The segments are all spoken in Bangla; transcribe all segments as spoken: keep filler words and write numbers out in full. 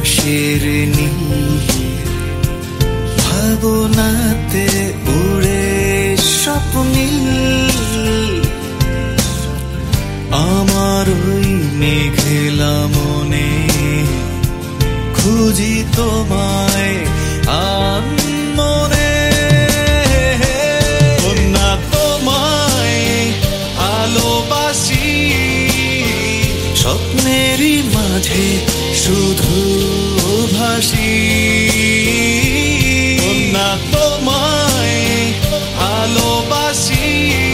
আকাশের নীল ভাবনাতে উড়ে স্বপ্নীল আমার ওই মেঘলা মনে খুঁজি তোমায় আনমনে না তোমায় ভালোবাসি স্বপ্নেরই মাঝে শুধু ভাসি না তোমায় ভালোবাসি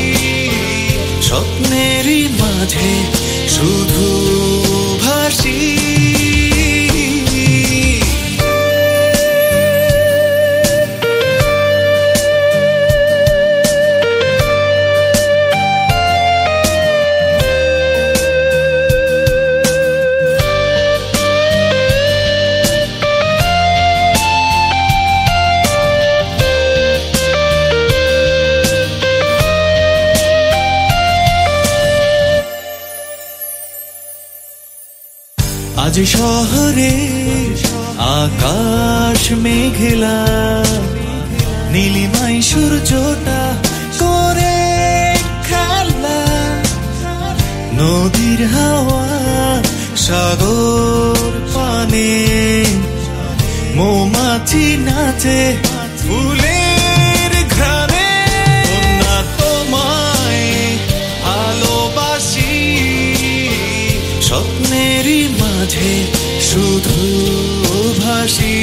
স্বপ্নেরই মাঝে শুধু ভাসি আজ শহরে আকাশ মেঘলা নীলিমাই সূর্যটা করে খেলা নদীর হাওয়া সাগর পানে মৌমাছি নাচে ফুলের ঘ্রাণে না তোমায় ভালোবাসি স্বপ্নেরই মাঝে শুধু ভাসি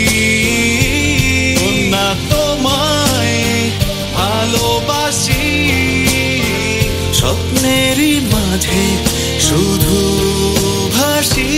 না তোমায় ভালোবাসি স্বপ্নেরই মাঝে শুধু ভাসি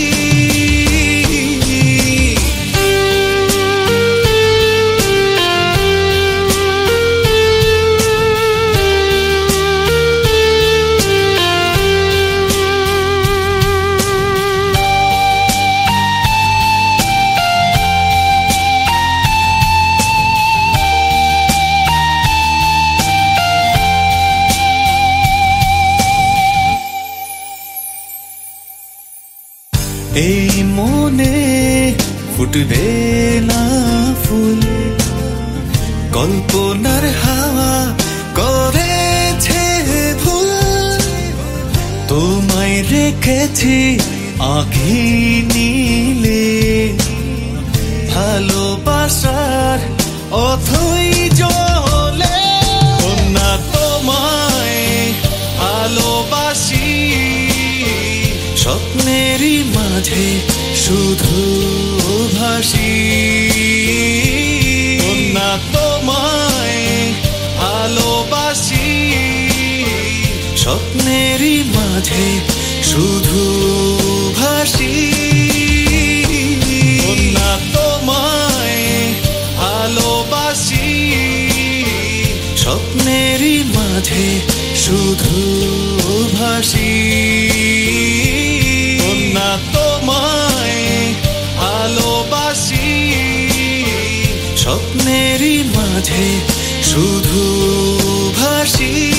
এই মনে ফুটবে না ফুল কল্পনার হাওয়া করেছে ভুল তোমায় রেখেছি আঁখি নীলে ভালোবাসার অথই জলে না তোমায় ভালোবাসি স্বপ্নেরই মাঝে শুধু ভাসি না তোমায় ভালোবাসি স্বপ্নেরই মাঝে শুধু ভাসি না তোমায় ভালোবাসি স্বপ্নেরই মাঝে শুধু ভাসি না তোমায় ভালোবাসি স্বপ্নেরই মাঝে শুধু ভাসি।